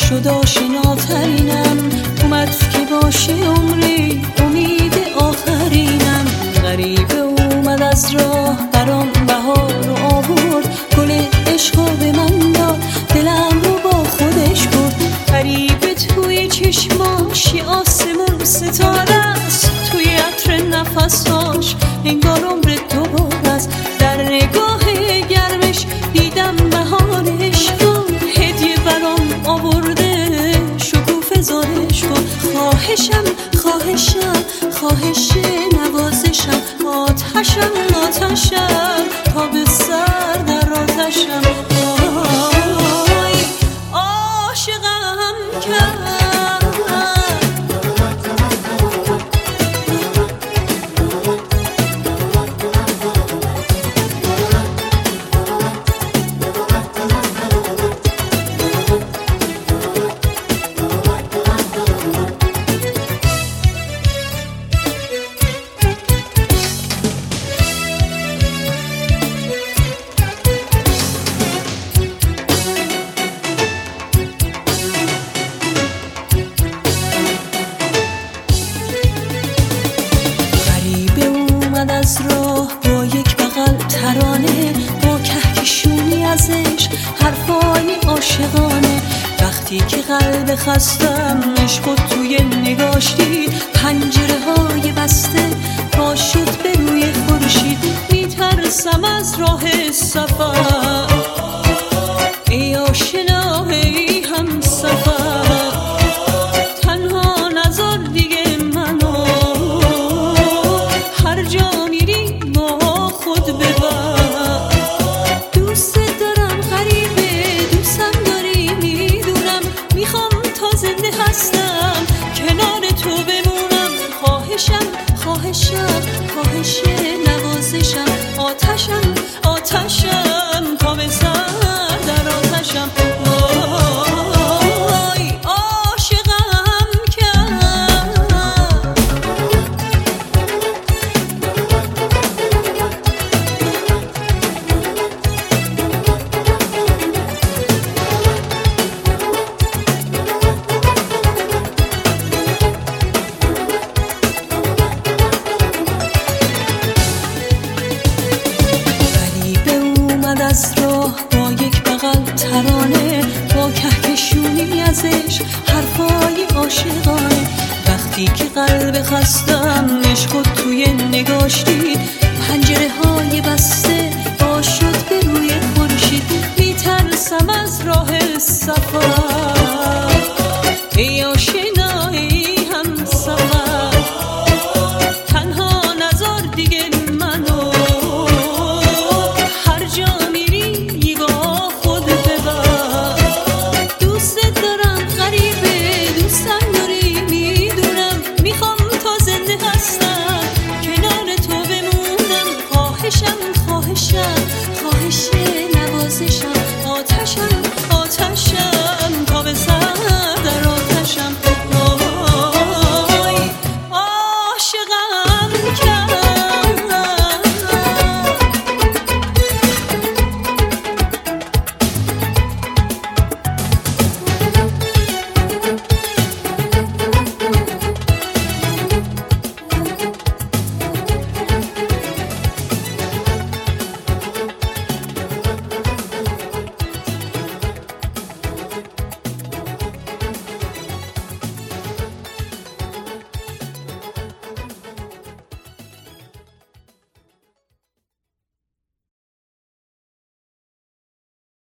شد آشناترینم، اومد که باشه عمری امید آخرینم. غریبه اومد از راه برام بهار رو آورد، گل عشقا به من داد دلم رو با خودش برد. غریبه توی چشماش یه آسمون ستاره است، توی عطر نفساش انگار عمر دوباره است. در نگاه گرمش دیدم بهارش کن، هدیه برام آورده شکوفه زارش کن. خواهشم خواهشم خواهش نوازشم، آتشم آتشم تا به سر در آتشم. آی عاشقم کرد. از راه با یک بغل ترانه، با کهکشونی ازش حرفای عاشقانه. وقتی که قلب خستم عشق توی نگاش دید، پنجره های بسته با شد به روی خورشید. میترسم از راه سفر ای آشنا ای هم سفر، تنها نذار دیگه منو، هر جا میری با خود ببر. دوست دارم غریبه دوستم داری میدونم، میخوام تا زنده هستم کنار تو بمونم. خواهشم خواهشم خواهش نوازشم، آتشم آتشم تا به سر در آتشم. وای عاشقم کرد. از راه با یک بغل ترانه، با کهکشونی ازش حرفای عاشقانه. وقتی که قلب خستم عشق توی نگاش دید، پنجره های بسته با شد به روی خورشید. میترسم از راه سفر